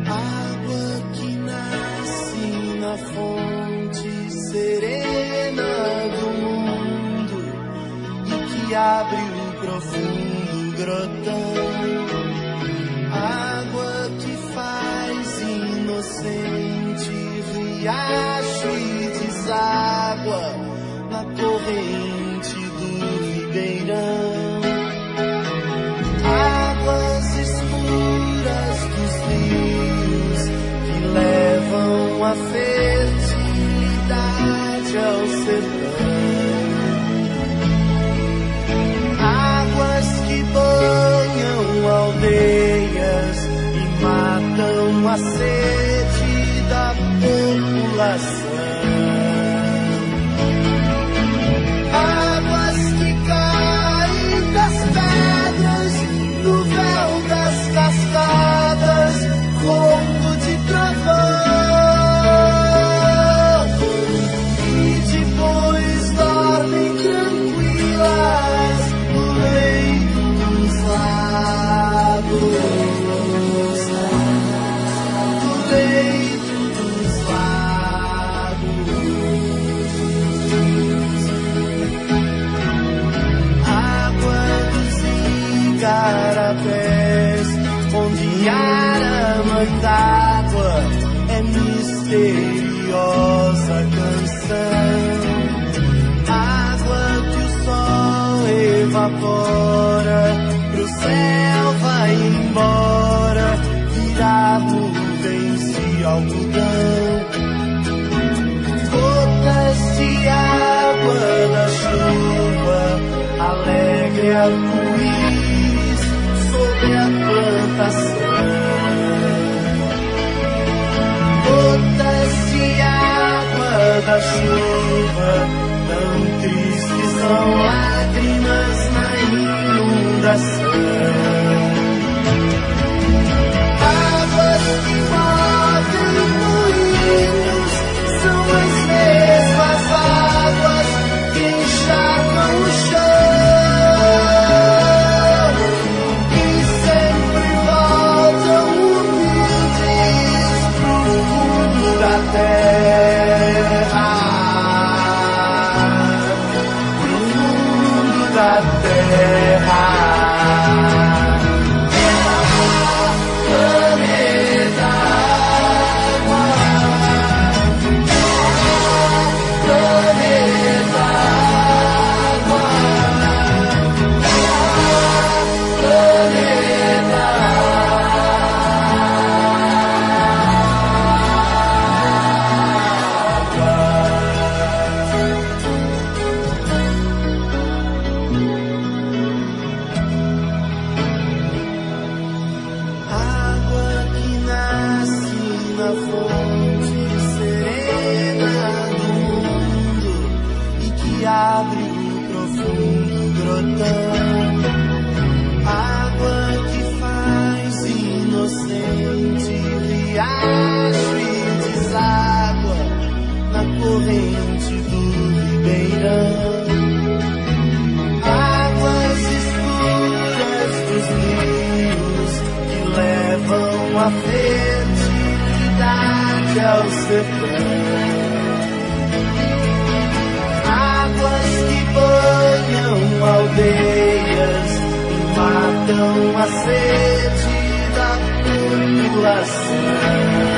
Água que nasce na fonte serena do mundo e que abre o profundo grotão. Água que faz inocente riacho e deságua na corrente do ribeirão. Águas escuras dos rios que levam a fertilidade ao sertão. Águas que banham aldeias e matam a sede da população. Águas que caem das pedras no véu das cascadas, ronco de trovão, e depois dormem tranquilas no leito dos lagos, no leito dos lagos. Água dos igarapés, onde arama d'água é misteriosa canção. Água que o sol evapora, pro céu vai embora, virar nuvens de algodão. Gotas de água da chuva, alegre arco-íris sobre a plantação. Gotas de água da chuva, tão tristes são lágrimas na inundação. Águas que movem moinhos são as mesmas águas que encharcam o chão e sempre voltam humildes pro fundo da terra, pro fundo da terra. Planeta água, planeta água, planeta água que nasce na fonte serena do mundo e que abre o profundo grotão. Água que faz inocente riacho e deságua na corrente do ribeirão. Águas escuras dos rios que levam a fertilidade ao sertão. Águas que banham aldeias e matam a sede da população.